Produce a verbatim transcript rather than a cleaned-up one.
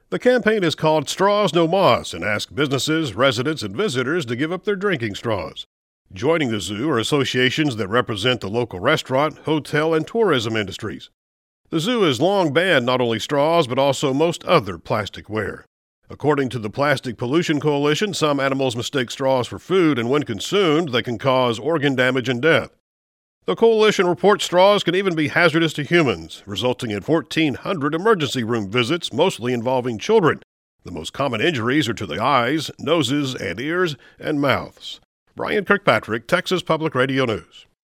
The campaign is called Straws No Moss and asks businesses, residents, and visitors to give up their drinking straws. Joining the zoo are associations that represent the local restaurant, hotel, and tourism industries. The zoo has long banned not only straws but also most other plasticware. According to the Plastic Pollution Coalition, some animals mistake straws for food, and when consumed, they can cause organ damage and death. The coalition reports straws can even be hazardous to humans, resulting in fourteen hundred emergency room visits, mostly involving children. The most common injuries are to the eyes, noses, and ears, and mouths. Brian Kirkpatrick, Texas Public Radio News.